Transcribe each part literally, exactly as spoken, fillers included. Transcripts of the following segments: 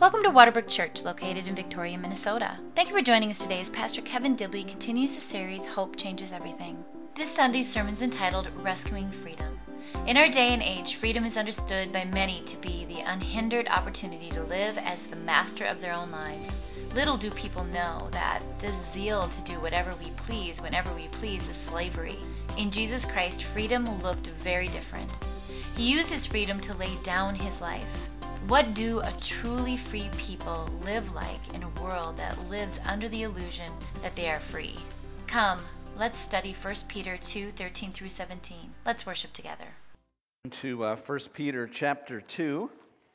Welcome to Waterbrook Church, located in Victoria, Minnesota. Thank you for joining us today as Pastor Kevin Dibley continues the series, Hope Changes Everything. This Sunday's sermon is entitled, Rescuing Freedom. In our day and age, freedom is understood by many to be the unhindered opportunity to live as the master of their own lives. Little do people know that this zeal to do whatever we please whenever we please is slavery. In Jesus Christ, freedom looked very different. He used his freedom to lay down his life. What do a truly free people live like in a world that lives under the illusion that they are free? Come, let's study First Peter two, thirteen through seventeen. Let's worship together. To uh, First Peter chapter two.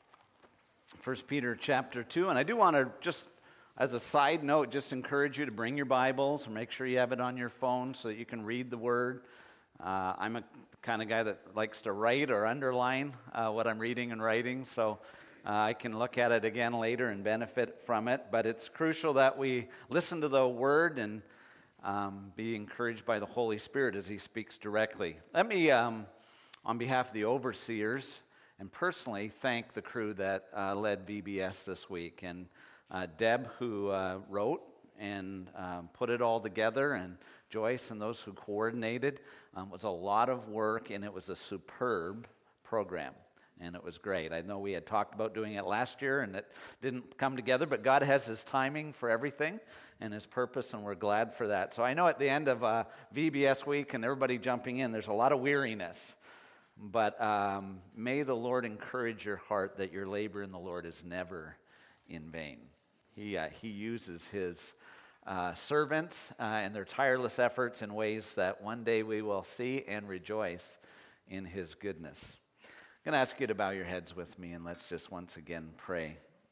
First Peter chapter two. And I do want to just, as a side note, just encourage you to bring your Bibles and make sure you have it on your phone so that you can read the Word. Uh, I'm a kind of guy that likes to write or underline uh, what I'm reading and writing, so uh, I can look at it again later and benefit from it. But it's crucial that we listen to the Word and um, be encouraged by the Holy Spirit as He speaks directly. Let me, um, on behalf of the overseers and personally, thank the crew that uh, led V B S this week. And uh, Deb, who uh, wrote and um, put it all together, and Joyce and those who coordinated. Um, it was a lot of work, and it was a superb program, and it was great. I know we had talked about doing it last year, and it didn't come together, but God has His timing for everything and His purpose, and we're glad for that. So I know at the end of uh, V B S week and everybody jumping in, there's a lot of weariness, but um, may the Lord encourage your heart that your labor in the Lord is never in vain. He, uh, he uses His Uh, servants uh, and their tireless efforts in ways that one day we will see and rejoice in His goodness. I'm going to ask you to bow your heads with me, and let's just once again pray.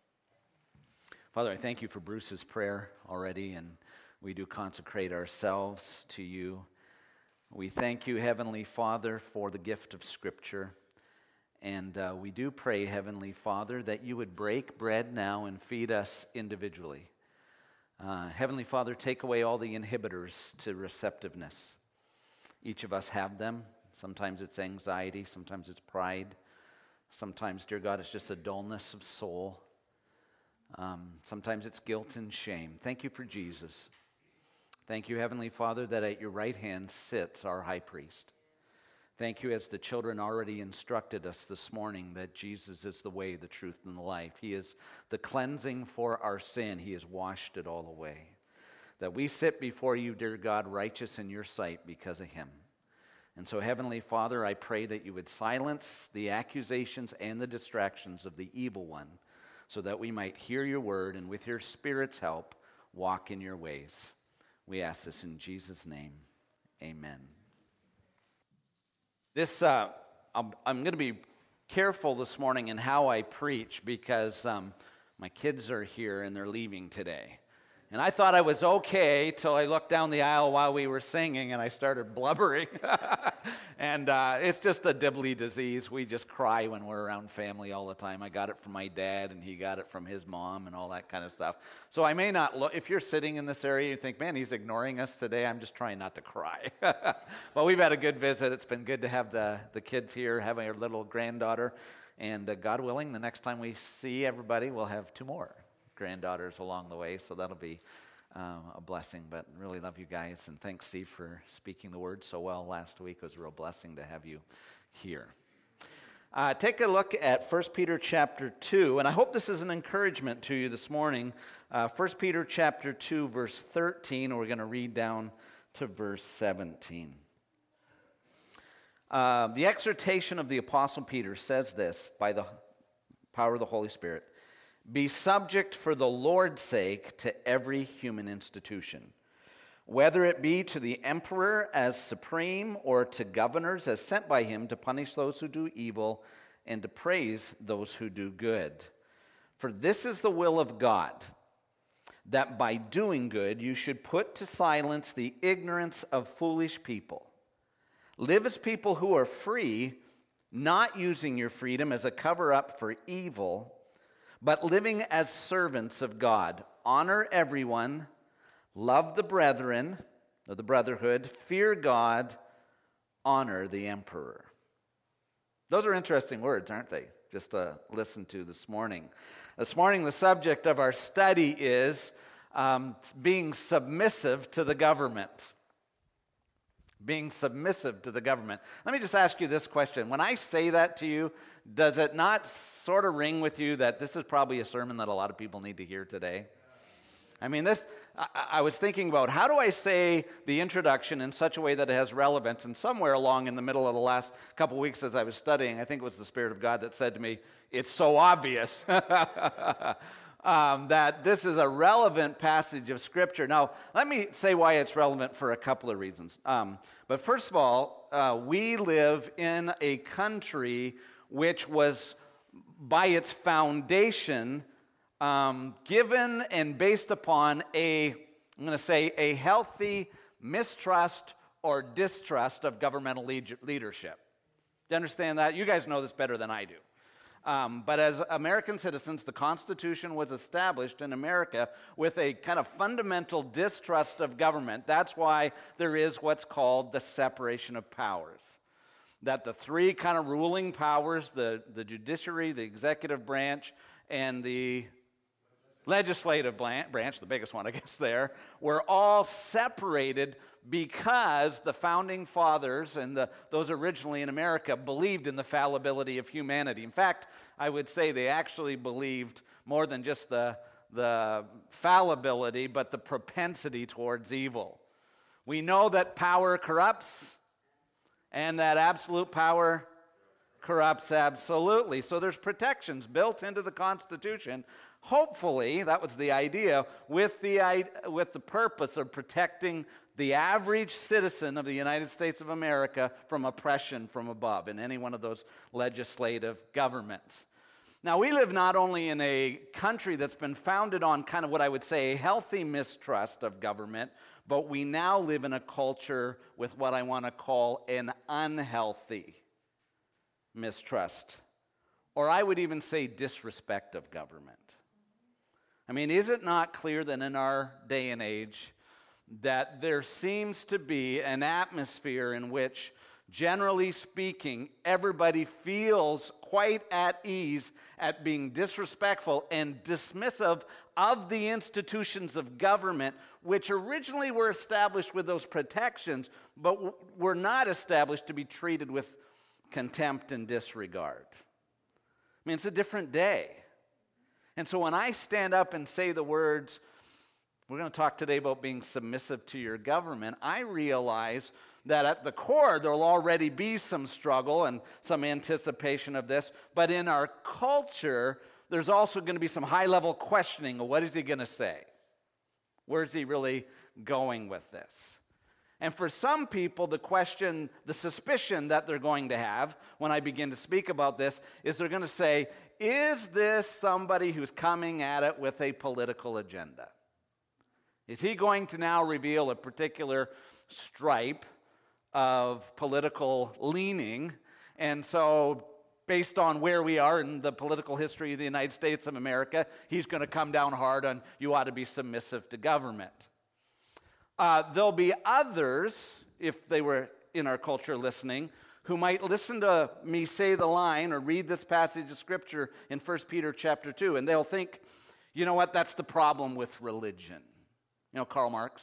Father, I thank You for Bruce's prayer already, and we do consecrate ourselves to You. We thank You, Heavenly Father, for the gift of Scripture, and uh, we do pray, Heavenly Father, that You would break bread now and feed us individually. Uh, Heavenly Father, take away all the inhibitors to receptiveness. Each of us have them. Sometimes it's anxiety, sometimes it's pride. Sometimes, dear God, it's just a dullness of soul. Um, sometimes it's guilt and shame. Thank You for Jesus. Thank You, Heavenly Father, that at Your right hand sits our high priest. Thank You, as the children already instructed us this morning, that Jesus is the way, the truth, and the life. He is the cleansing for our sin. He has washed it all away. That we sit before You, dear God, righteous in Your sight because of Him. And so, Heavenly Father, I pray that You would silence the accusations and the distractions of the evil one, so that we might hear Your word and with Your Spirit's help, walk in Your ways. We ask this in Jesus' name. Amen. This, uh, I'm, I'm going to be careful this morning in how I preach because um, my kids are here and they're leaving today. And I thought I was okay till I looked down the aisle while we were singing and I started blubbering. and uh, it's just a Dibley disease. We just cry when we're around family all the time. I got it from my dad and he got it from his mom and all that kind of stuff. So I may not look, if you're sitting in this area, you think, man, he's ignoring us today. I'm just trying not to cry. But we've had a good visit. It's been good to have the, the kids here, having our little granddaughter. And uh, God willing, the next time we see everybody, we'll have two more granddaughters along the way, so that'll be um, a blessing. But really love you guys, and thanks, Steve, for speaking the word so well last week. It was a real blessing to have you here. Uh, take a look at First Peter chapter two, and I hope this is an encouragement to you this morning. Uh, First Peter chapter two, verse thirteen, and we're going to read down to verse seventeen. Uh, the exhortation of the Apostle Peter says this by the power of the Holy Spirit: be subject for the Lord's sake to every human institution, whether it be to the emperor as supreme or to governors as sent by him to punish those who do evil and to praise those who do good. For this is the will of God, that by doing good you should put to silence the ignorance of foolish people. Live as people who are free, not using your freedom as a cover-up for evil, but living as servants of God. Honor everyone, love the brethren, or the brotherhood, fear God, honor the emperor. Those are interesting words, aren't they? just to listen to this morning. This morning, the subject of our study is um, being submissive to the government. Being submissive to the government. Let me just ask you this question. When I say that to you, does it not sort of ring with you that this is probably a sermon that a lot of people need to hear today? I mean, this. I, I was thinking about how do I say the introduction in such a way that it has relevance, and somewhere along in the middle of the last couple weeks as I was studying, I think it was the Spirit of God that said to me, it's so obvious um, that this is a relevant passage of Scripture. Now, let me say why it's relevant for a couple of reasons. Um, but first of all, uh, we live in a country which was, by its foundation, Um, given and based upon a, I'm going to say, a healthy mistrust or distrust of governmental lead- leadership. Do you understand that? You guys know this better than I do. Um, but as American citizens, the Constitution was established in America with a kind of fundamental distrust of government. That's why there is what's called the separation of powers. That the three kind of ruling powers, the, the judiciary, the executive branch, and the legislative branch, the biggest one, I guess, there, were all separated because the founding fathers and the, those originally in America believed in the fallibility of humanity. In fact, I would say they actually believed more than just the, the fallibility, but the propensity towards evil. We know that power corrupts and that absolute power corrupts absolutely. So there's protections built into the Constitution. Hopefully, that was the idea, with the, with the purpose of protecting the average citizen of the United States of America from oppression from above in any one of those legislative governments. Now, we live not only in a country that's been founded on kind of what I would say a healthy mistrust of government, but we now live in a culture with what I want to call an unhealthy mistrust, or I would even say disrespect of government. I mean, is it not clear that in our day and age that there seems to be an atmosphere in which, generally speaking, everybody feels quite at ease at being disrespectful and dismissive of the institutions of government, which originally were established with those protections, but were not established to be treated with contempt and disregard. I mean, it's a different day. And so when I stand up and say the words, we're going to talk today about being submissive to your government, I realize that at the core there'll already be some struggle and some anticipation of this, but in our culture, there's also going to be some high-level questioning of what is he going to say? Where's he really going with this? And for some people, the question, the suspicion that they're going to have when I begin to speak about this is they're going to say, is this somebody who's coming at it with a political agenda? Is he going to now reveal a particular stripe of political leaning? And so, based on where we are in the political history of the United States of America, he's going to come down hard on you ought to be submissive to government. Uh, there'll be others, if they were in our culture listening, who might listen to me say the line or read this passage of Scripture in First Peter chapter two, and they'll think, you know what, that's the problem with religion. You know, Karl Marx,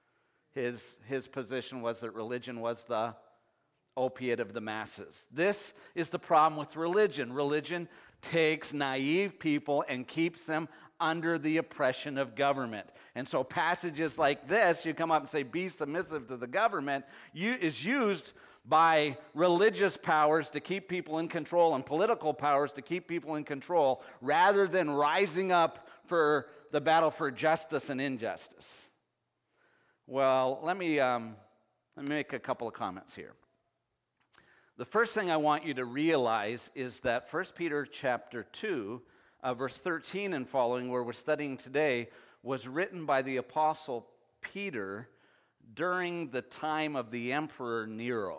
his, his position was that religion was the opiate of the masses. This is the problem with religion. Religion takes naive people and keeps them under the oppression of government. And so passages like this, you come up and say, be submissive to the government, you, is used by religious powers to keep people in control and political powers to keep people in control, rather than rising up for the battle for justice and injustice. Well, let me, um, let me make a couple of comments here. The first thing I want you to realize is that First Peter chapter two, uh, verse thirteen and following, where we're studying today, was written by the Apostle Peter during the time of the Emperor Nero.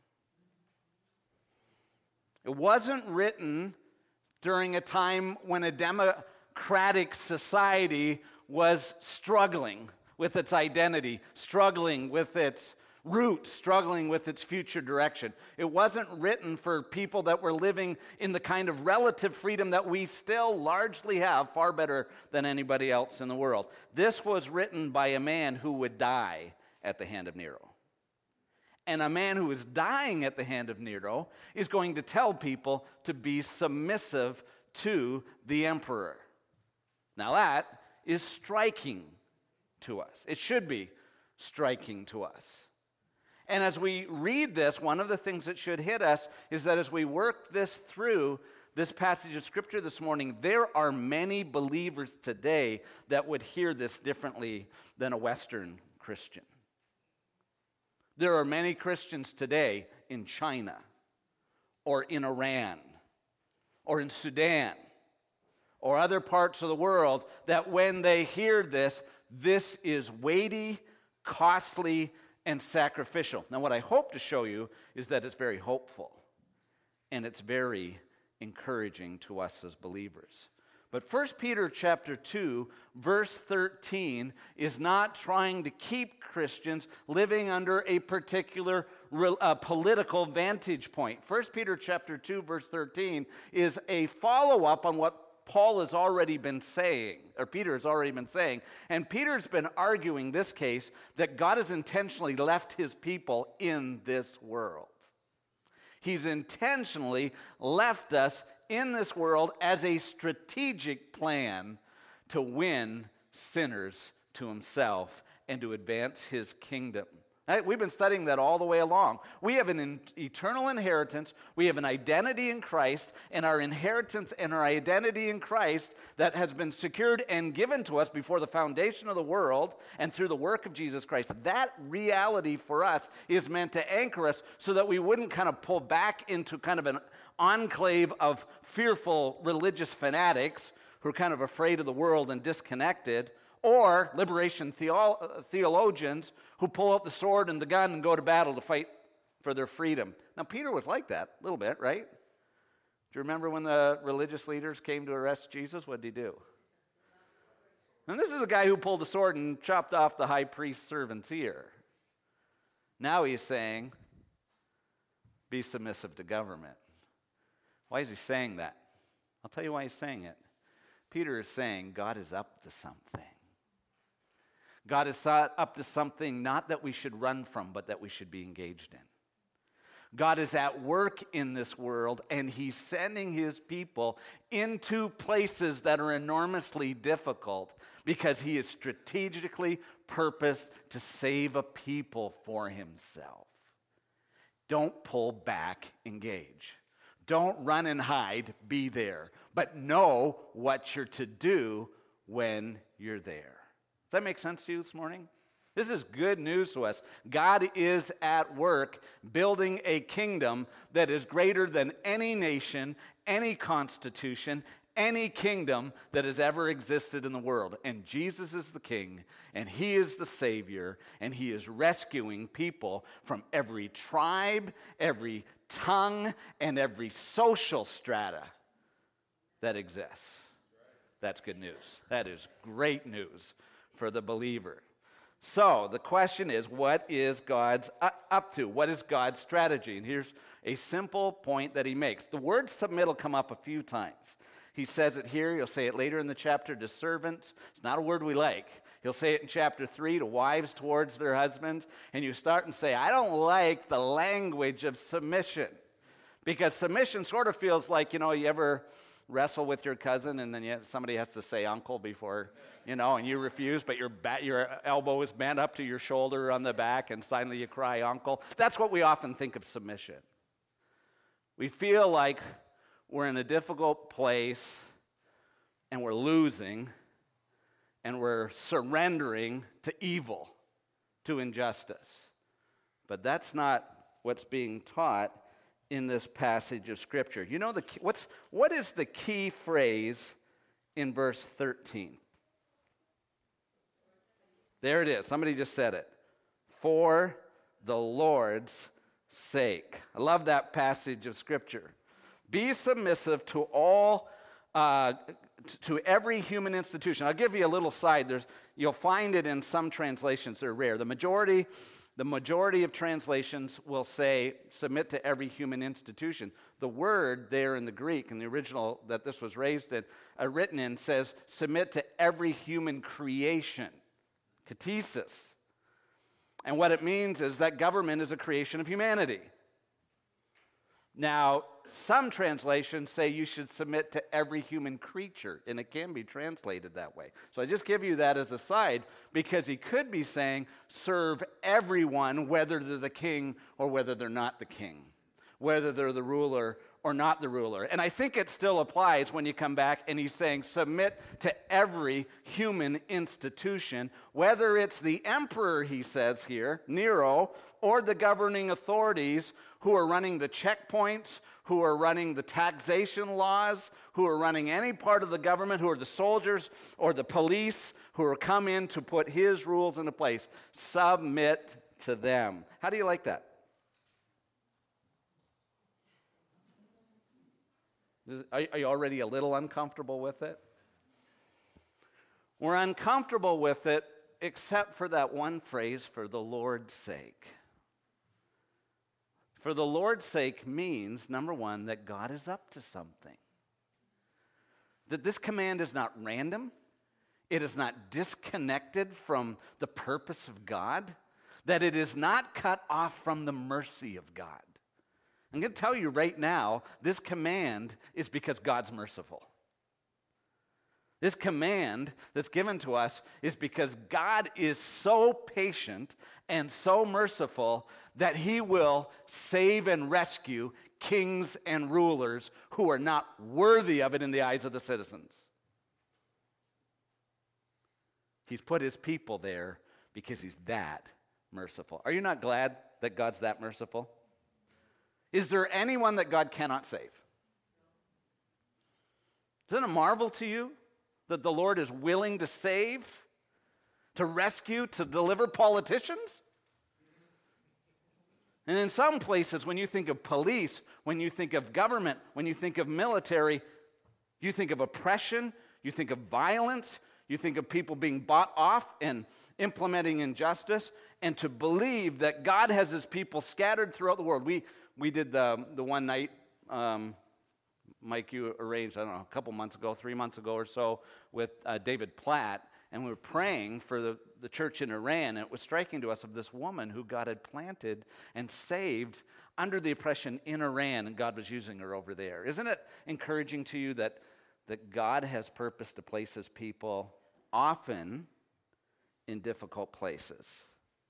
It wasn't written during a time when a democratic society was struggling with its identity, struggling with its root struggling with its future direction. It wasn't written for people that were living in the kind of relative freedom that we still largely have, far better than anybody else in the world. This was written by a man who would die at the hand of Nero. And a man who is dying at the hand of Nero is going to tell people to be submissive to the emperor. Now that is striking to us. It should be striking to us. And as we read this, one of the things that should hit us is that as we work this through, this passage of Scripture this morning, there are many believers today that would hear this differently than a Western Christian. There are many Christians today in China or in Iran or in Sudan or other parts of the world that when they hear this, this is weighty, costly, and sacrificial. Now, what I hope to show you is that it's very hopeful and it's very encouraging to us as believers. But First Peter chapter two, verse thirteen is not trying to keep Christians living under a particular uh, political vantage point. First Peter chapter two, verse thirteen is a follow-up on what Paul has already been saying, or Peter has already been saying. And Peter's been arguing this case that God has intentionally left his people in this world. He's intentionally left us in this world as a strategic plan to win sinners to himself and to advance his kingdom. Right? We've been studying that all the way along. We have an in- eternal inheritance. We have an identity in Christ, and our inheritance and our identity in Christ that has been secured and given to us before the foundation of the world and through the work of Jesus Christ. That reality for us is meant to anchor us so that we wouldn't kind of pull back into kind of an enclave of fearful religious fanatics who are kind of afraid of the world and disconnected, or liberation theolo- theologians who pull out the sword and the gun and go to battle to fight for their freedom. Now, Peter was like that a little bit, right? Do you remember when the religious leaders came to arrest Jesus? What did he do? And this is a guy who pulled a sword and chopped off the high priest's servant's ear. Now he's saying, be submissive to government. Why is he saying that? I'll tell you why he's saying it. Peter is saying God is up to something. God is up to something not that we should run from, but that we should be engaged in. God is at work in this world, and he's sending his people into places that are enormously difficult because he is strategically purposed to save a people for himself. Don't pull back, engage. Don't run and hide, be there. But know what you're to do when you're there. Does that make sense to you this morning? This is good news to us. God is at work building a kingdom that is greater than any nation, any constitution, any kingdom that has ever existed in the world. And Jesus is the King, and he is the Savior, and he is rescuing people from every tribe, every tongue, and every social strata that exists. That's good news. That is great news for the believer. So the question is, what is God's up to? What is God's strategy? And here's a simple point that he makes. The word submit will come up a few times. He says it here. He'll say it later in the chapter to servants. It's not a word we like. He'll say it in chapter three to wives towards their husbands. And you start and say, I don't like the language of submission. Because submission sort of feels like, you know, you ever wrestle with your cousin and then you, somebody has to say uncle before, you know, and you refuse, but your ba- your elbow is bent up to your shoulder on the back and suddenly you cry uncle. That's what we often think of submission. We feel like we're in a difficult place and we're losing and we're surrendering to evil, to injustice. But that's not what's being taught in this passage of Scripture. You know, the what's what is the key phrase in verse thirteen? There it is. Somebody just said it. For the Lord's sake. I love that passage of Scripture. Be submissive to all, uh, to every human institution. I'll give you a little side. There's, you'll find it in some translations that are rare. The majority The majority of translations will say, submit to every human institution. The word there in the Greek, in the original that this was raised in, uh, written in, says, submit to every human creation. Katesis. And what it means is that government is a creation of humanity. Now, some translations say you should submit to every human creature, and it can be translated that way. So I just give you that as a side, because he could be saying, serve everyone, whether they're the king or whether they're not the king, whether they're the ruler or not the ruler. And I think it still applies when you come back and he's saying, submit to every human institution, whether it's the emperor, he says here, Nero, or the governing authorities who are running the checkpoints, who are running the taxation laws, who are running any part of the government, who are the soldiers or the police who are come in to put his rules into place. Submit to them. How do you like that? Are you already a little uncomfortable with it? We're uncomfortable with it except for that one phrase, for the Lord's sake. For the Lord's sake means, number one, that God is up to something. That this command is not random. It is not disconnected from the purpose of God. That it is not cut off from the mercy of God. I'm going to tell you right now, this command is because God's merciful. This command that's given to us is because God is so patient and so merciful that he will save and rescue kings and rulers who are not worthy of it in the eyes of the citizens. He's put his people there because he's that merciful. Are you not glad that God's that merciful? Is there anyone that God cannot save? Isn't it a marvel to you that the Lord is willing to save, to rescue, to deliver politicians? And in some places, when you think of police, when you think of government, when you think of military, you think of oppression, you think of violence, you think of people being bought off and implementing injustice, and to believe that God has his people scattered throughout the world. We we did the the one night, um, Mike, you arranged, I don't know, a couple months ago, three months ago or so, with uh, David Platt, and we were praying for the, the church in Iran, and it was striking to us of this woman who God had planted and saved under the oppression in Iran, and God was using her over there. Isn't it encouraging to you that, that God has purpose to place his people often in difficult places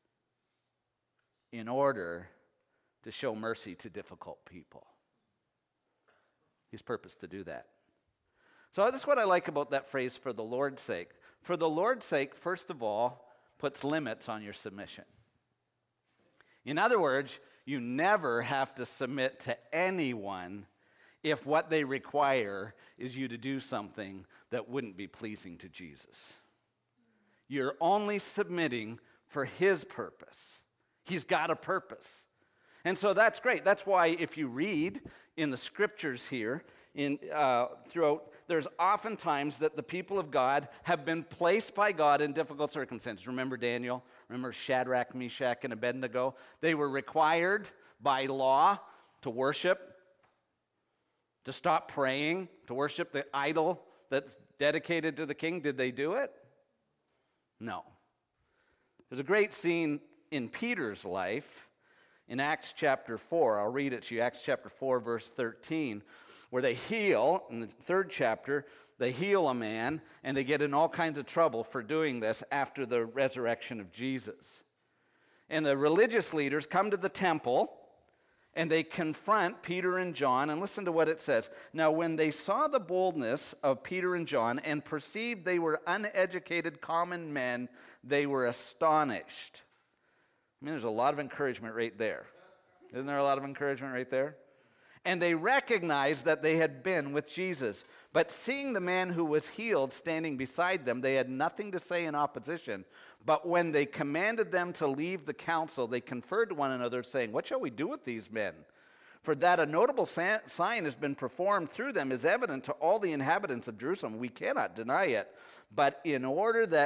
in order to show mercy to difficult people? He's purposed to do that. So that's what I like about that phrase, for the Lord's sake. For the Lord's sake, first of all, puts limits on your submission. In other words, you never have to submit to anyone if what they require is you to do something that wouldn't be pleasing to Jesus. You're only submitting for his purpose. He's got a purpose. And so that's great. That's why if you read in the scriptures here, in uh, throughout, there's oftentimes that the people of God have been placed by God in difficult circumstances. Remember Daniel? Remember Shadrach, Meshach, and Abednego? They were required by law to worship, to stop praying, to worship the idol that's dedicated to the king. Did they do it? No. There's a great scene in Peter's life in Acts chapter four. I'll read it to you. Acts chapter four, verse thirteen, where they heal, in the third chapter, they heal a man, and they get in all kinds of trouble for doing this after the resurrection of Jesus. And the religious leaders come to the temple, and they confront Peter and John, and listen to what it says. Now, when they saw the boldness of Peter and John and perceived they were uneducated common men, they were astonished. I mean, there's a lot of encouragement right there. Isn't there a lot of encouragement right there? And they recognized that they had been with Jesus. But seeing the man who was healed standing beside them, they had nothing to say in opposition. But when they commanded them to leave the council, they conferred to one another, saying, "What shall we do with these men? For that a notable sign has been performed through them is evident to all the inhabitants of Jerusalem. We cannot deny it. But in order that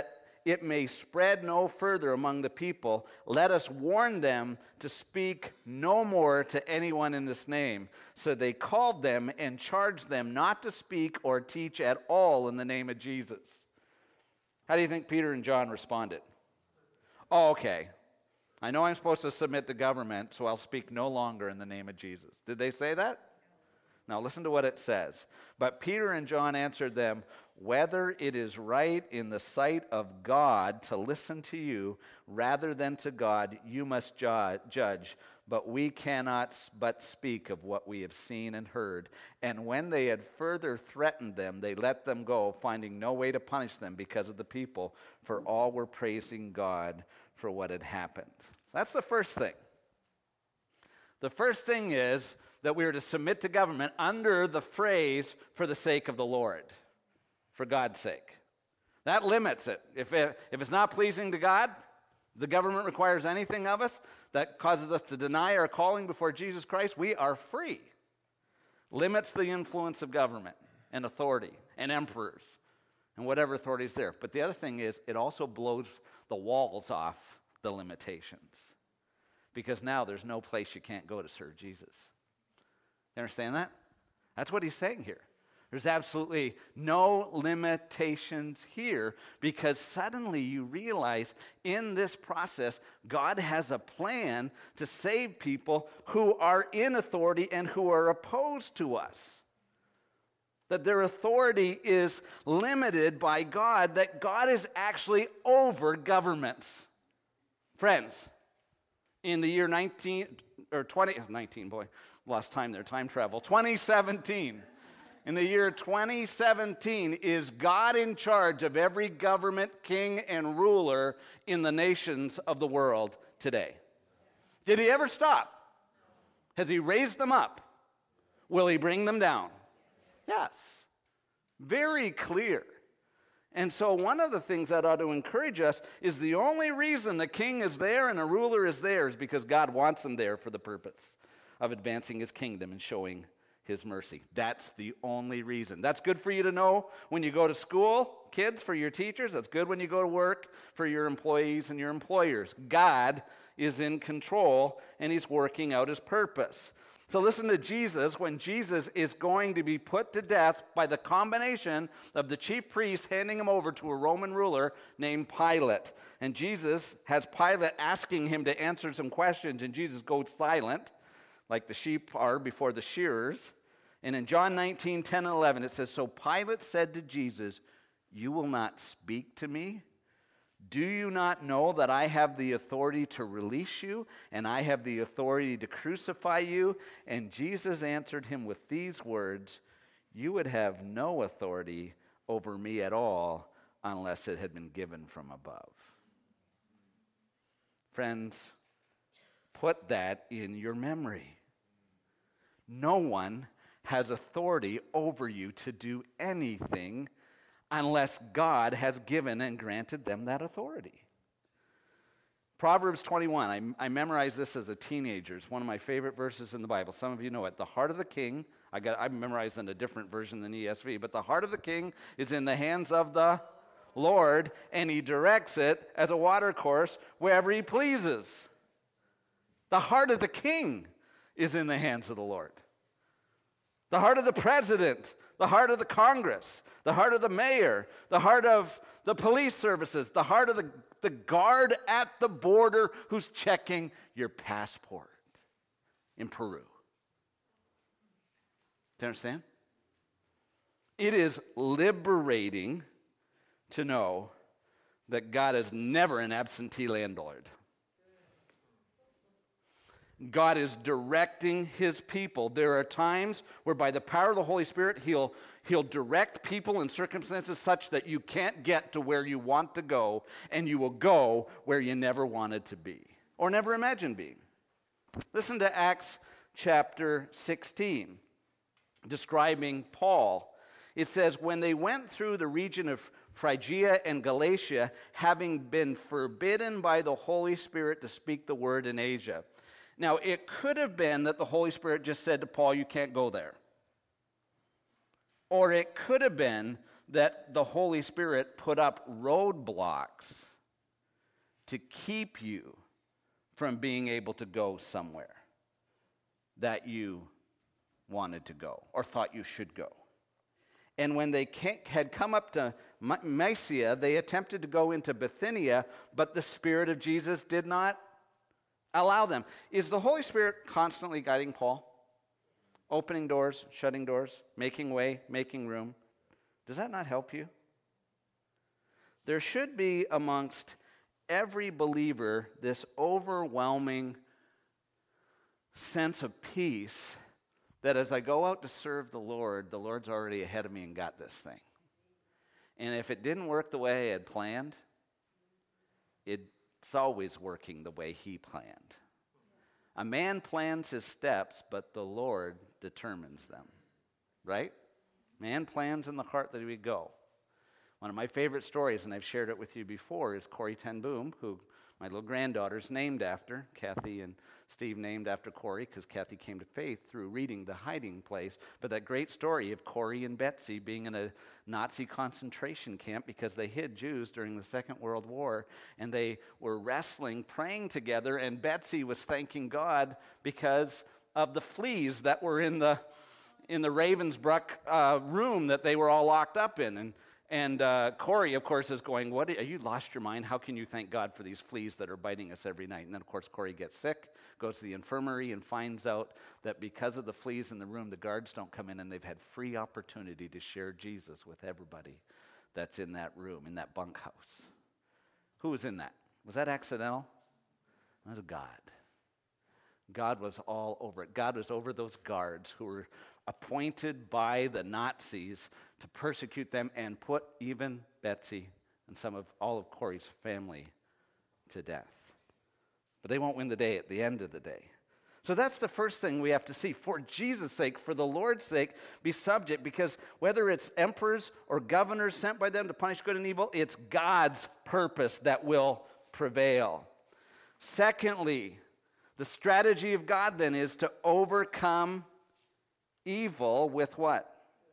it may spread no further among the people, let us warn them to speak no more to anyone in this name. So they called them and charged them not to speak or teach at all in the name of Jesus. How do you think Peter and John responded? Oh, okay. I know I'm supposed to submit to government, so I'll speak no longer in the name of Jesus. Did they say that? Now listen to what it says. But Peter and John answered them, whether it is right in the sight of God to listen to you rather than to God, you must ju- judge. But we cannot but speak of what we have seen and heard. And when they had further threatened them, they let them go, finding no way to punish them because of the people, for all were praising God for what had happened. That's the first thing. The first thing is that we are to submit to government under the phrase, for the sake of the Lord, for God's sake. That limits it. If, it. if it's not pleasing to God, the government requires anything of us that causes us to deny our calling before Jesus Christ, we are free. Limits the influence of government and authority and emperors and whatever authority is there. But the other thing is, it also blows the walls off the limitations. Because now there's no place you can't go to serve Jesus. You understand that? That's what he's saying here. There's absolutely no limitations here, because suddenly you realize in this process, God has a plan to save people who are in authority and who are opposed to us. That their authority is limited by God, that God is actually over governments. Friends, in the year nineteen, or twenty, nineteen, boy, lost time there, time travel, twenty seventeen. In the year twenty seventeen, is God in charge of every government, king, and ruler in the nations of the world today? Did he ever stop? Has he raised them up? Will he bring them down? Yes. Very clear. And so one of the things that ought to encourage us is the only reason the king is there and a ruler is there is because God wants them there for the purpose of advancing his kingdom and showing his mercy. That's the only reason. That's good for you to know when you go to school, kids, for your teachers. That's good when you go to work, for your employees and your employers. God is in control, and he's working out his purpose. So listen to Jesus when Jesus is going to be put to death by the combination of the chief priests handing him over to a Roman ruler named Pilate. And Jesus has Pilate asking him to answer some questions, and Jesus goes silent, like the sheep are before the shearers. And in John nineteen, ten and eleven, it says, so Pilate said to Jesus, you will not speak to me? Do you not know that I have the authority to release you, and I have the authority to crucify you? And Jesus answered him with these words, you would have no authority over me at all unless it had been given from above. Friends, put that in your memory. No one has authority over you to do anything unless God has given and granted them that authority. Proverbs twenty-one, I, I memorized this as a teenager. It's one of my favorite verses in the Bible. Some of you know it. The heart of the king, I got I memorized in a different version than E S V, but the heart of the king is in the hands of the Lord, and he directs it as a watercourse wherever he pleases. The heart of the king is in the hands of the Lord. The heart of the president, the heart of the Congress, the heart of the mayor, the heart of the police services, the heart of the, the guard at the border who's checking your passport in Peru. Do you understand? It is liberating to know that God is never an absentee landlord. God is directing his people. There are times where by the power of the Holy Spirit, he'll, he'll direct people in circumstances such that you can't get to where you want to go, and you will go where you never wanted to be or never imagined being. Listen to Acts chapter sixteen, describing Paul. It says, when they went through the region of Phrygia and Galatia, having been forbidden by the Holy Spirit to speak the word in Asia. Now, it could have been that the Holy Spirit just said to Paul, you can't go there. Or it could have been that the Holy Spirit put up roadblocks to keep you from being able to go somewhere that you wanted to go or thought you should go. And when they had come up to Mysia, they attempted to go into Bithynia, but the Spirit of Jesus did not allow them. Is the Holy Spirit constantly guiding Paul? Opening doors, shutting doors, making way, making room. Does that not help you? There should be amongst every believer this overwhelming sense of peace that as I go out to serve the Lord, the Lord's already ahead of me and got this thing. And if it didn't work the way I had planned, it's always working the way He planned. A man plans his steps, but the Lord determines them. Right? Man plans in the heart that he would go. One of my favorite stories, and I've shared it with you before, is Corrie ten Boom, who my little granddaughter's named after. Kathy and Steve named after Corrie because Kathy came to faith through reading The Hiding Place. But that great story of Corrie and Betsy being in a Nazi concentration camp because they hid Jews during the Second World War. And they were wrestling, praying together, and Betsy was thanking God because of the fleas that were in the in the Ravensbrück uh, room that they were all locked up in. And And uh, Corrie, of course, is going, "What? Are you lost your mind? How can you thank God for these fleas that are biting us every night?" And then, of course, Corrie gets sick, goes to the infirmary, and finds out that because of the fleas in the room, the guards don't come in, and they've had free opportunity to share Jesus with everybody that's in that room, in that bunkhouse. Who was in that? Was that accidental? That was God. God was all over it. God was over those guards who were appointed by the Nazis to persecute them and put even Betsy and some of all of Corrie's family to death. But they won't win the day at the end of the day. So that's the first thing we have to see. For Jesus' sake, for the Lord's sake, be subject, because whether it's emperors or governors sent by them to punish good and evil, it's God's purpose that will prevail. Secondly, the strategy of God then is to overcome evil with what?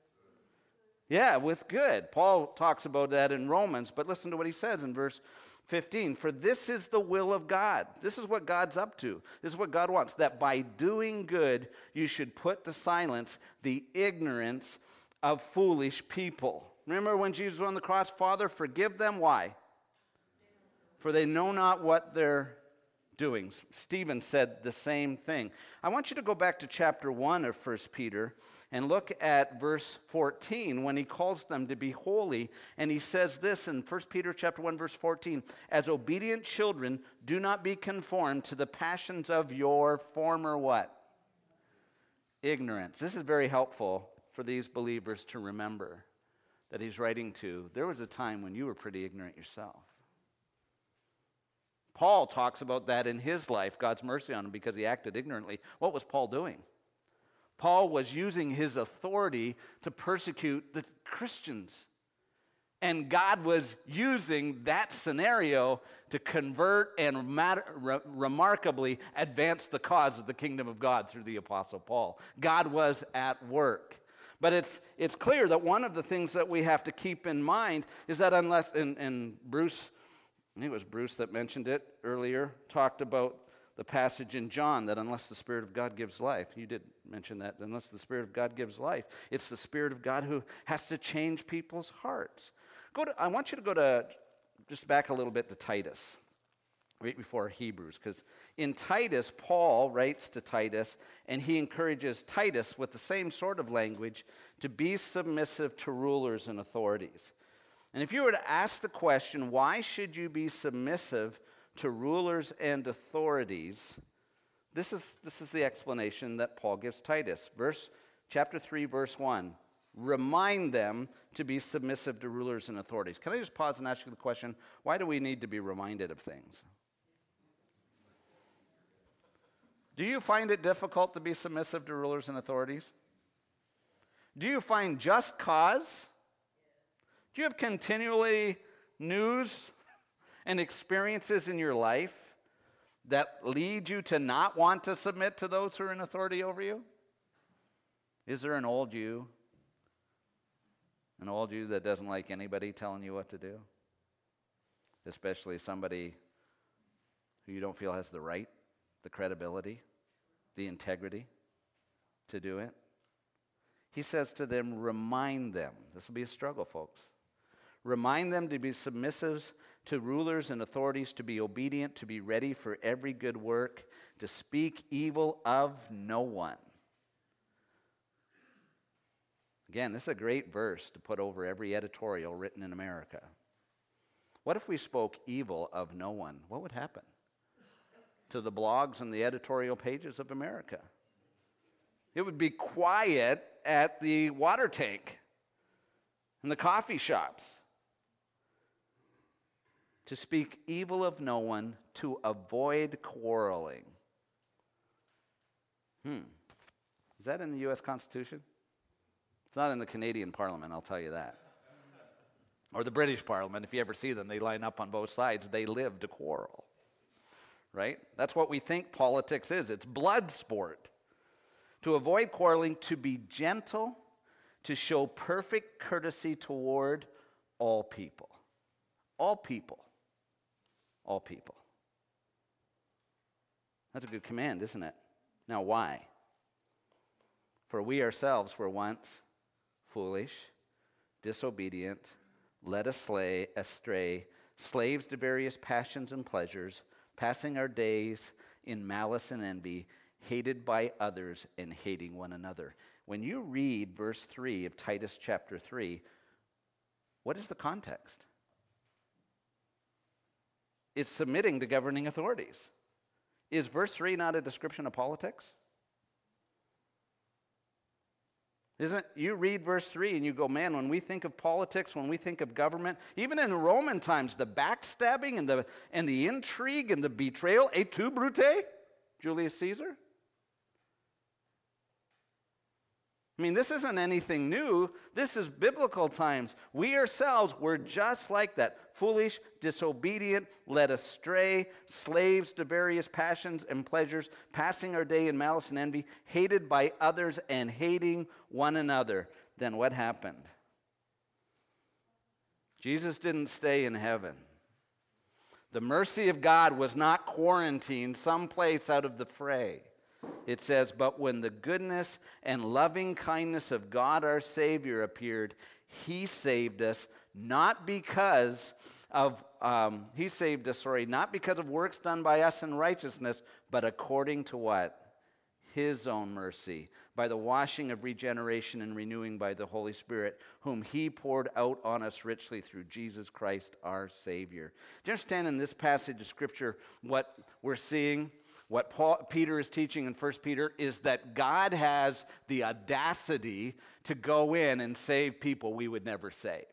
Yeah, with good. Paul talks about that in Romans, but listen to what he says in verse fifteen. For this is the will of God. This is what God's up to. This is what God wants, that by doing good you should put to silence the ignorance of foolish people. Remember when Jesus was on the cross? Father, forgive them. Why? For they know not what they're doing. Stephen said the same thing. I want you to go back to chapter one of First Peter and look at verse fourteen when he calls them to be holy. And he says this in First Peter chapter one, verse fourteen, as obedient children, do not be conformed to the passions of your former what? Ignorance. This is very helpful for these believers to remember that he's writing to. There was a time when you were pretty ignorant yourself. Paul talks about that in his life, God's mercy on him because he acted ignorantly. What was Paul doing? Paul was using his authority to persecute the Christians. And God was using that scenario to convert and mat- re- remarkably advance the cause of the kingdom of God through the Apostle Paul. God was at work. But it's it's clear that one of the things that we have to keep in mind is that unless, and, and Bruce, I think it was Bruce that mentioned it earlier, talked about the passage in John that unless the Spirit of God gives life, you did mention that, unless the Spirit of God gives life, it's the Spirit of God who has to change people's hearts. Go to, I want you to go to, just back a little bit to Titus, right before Hebrews, because in Titus, Paul writes to Titus, and he encourages Titus with the same sort of language to be submissive to rulers and authorities. And if you were to ask the question, why should you be submissive to rulers and authorities? This is, this is the explanation that Paul gives Titus. Verse, chapter three, verse one. Remind them to be submissive to rulers and authorities. Can I just pause and ask you the question, why do we need to be reminded of things? Do you find it difficult to be submissive to rulers and authorities? Do you find just cause? Do you have continually news and experiences in your life that lead you to not want to submit to those who are in authority over you? Is there an old you An old you that doesn't like anybody telling you what to do? Especially somebody who you don't feel has the right, the credibility, the integrity to do it? He says to them, remind them. This will be a struggle, folks. Remind them to be submissive to rulers and authorities, to be obedient, to be ready for every good work, to speak evil of no one. Again, this is a great verse to put over every editorial written in America. What if we spoke evil of no one? What would happen to the blogs and the editorial pages of America? It would be quiet at the water tank and the coffee shops. To speak evil of no one, to avoid quarreling. Hmm. Is that in the U S Constitution? It's not in the Canadian Parliament, I'll tell you that. Or the British Parliament. If you ever see them, they line up on both sides. They live to quarrel. Right? That's what we think politics is. It's blood sport. To avoid quarreling, to be gentle, to show perfect courtesy toward all people. All people. All people. That's a good command, isn't it? Now, why? For we ourselves were once foolish, disobedient, led astray, astray, slaves to various passions and pleasures, passing our days in malice and envy, hated by others and hating one another. When you read verse three of Titus chapter three, what is the context? It's submitting to governing authorities. Is verse three not a description of politics? Isn't, you read verse three and you go, man, when we think of politics, when we think of government, even in Roman times, the backstabbing and the, and the intrigue and the betrayal, et tu, Brute, Julius Caesar? I mean, this isn't anything new. This is biblical times. We ourselves were just like that. Foolish, disobedient, led astray, slaves to various passions and pleasures, passing our day in malice and envy, hated by others and hating one another. Then what happened? Jesus didn't stay in heaven. The mercy of God was not quarantined someplace out of the fray. It says, but when the goodness and loving kindness of God our Savior appeared, He saved us not because of, um, He saved us, sorry, not because of works done by us in righteousness, but according to what? His own mercy, by the washing of regeneration and renewing by the Holy Spirit, whom He poured out on us richly through Jesus Christ our Savior. Do you understand in this passage of Scripture what we're seeing? What Paul, Peter is teaching in First Peter is that God has the audacity to go in and save people we would never save.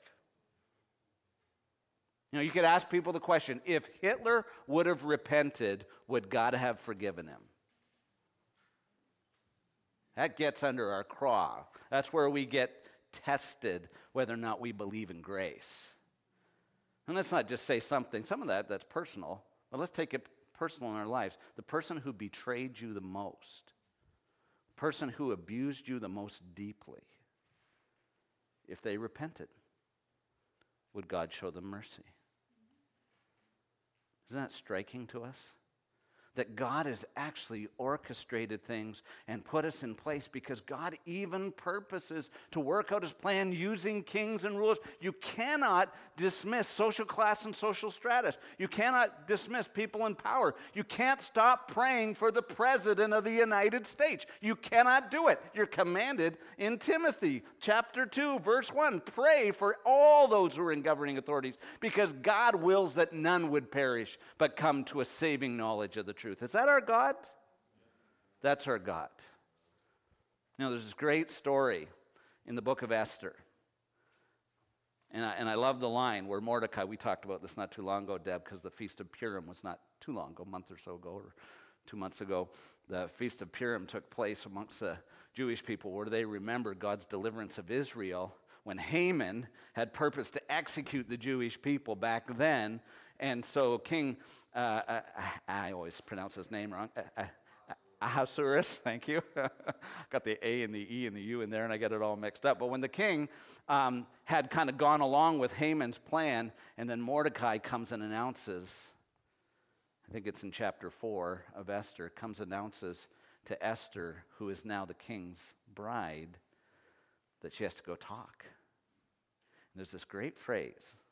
You know, you could ask people the question, if Hitler would have repented, would God have forgiven him? That gets under our craw. That's where we get tested whether or not we believe in grace. And let's not just say something, some of that that's personal, but let's take it personal in our lives. The person who betrayed you the most, the person who abused you the most deeply, if they repented, would God show them mercy? Isn't that striking to us? That God has actually orchestrated things and put us in place because God even purposes to work out His plan using kings and rulers. You cannot dismiss social class and social status. You cannot dismiss people in power. You can't stop praying for the President of the United States. You cannot do it. You're commanded in Timothy chapter two, verse one, pray for all those who are in governing authorities because God wills that none would perish but come to a saving knowledge of the truth. Is that our God? That's our God. You know, there's this great story in the book of Esther. And I, and I love the line where Mordecai, we talked about this not too long ago, Deb, because the Feast of Purim was not too long ago, a month or so ago, or two months ago. The Feast of Purim took place amongst the Jewish people where they remembered God's deliverance of Israel when Haman had purposed to execute the Jewish people back then. And so King, uh, uh, I always pronounce his name wrong, uh, uh, Ahasuerus, thank you. Got the A and the E and the U in there, and I get it all mixed up. But when the king um, had kind of gone along with Haman's plan, and then Mordecai comes and announces, I think it's in chapter four of Esther, comes and announces to Esther, who is now the king's bride, that she has to go talk. And there's this great phrase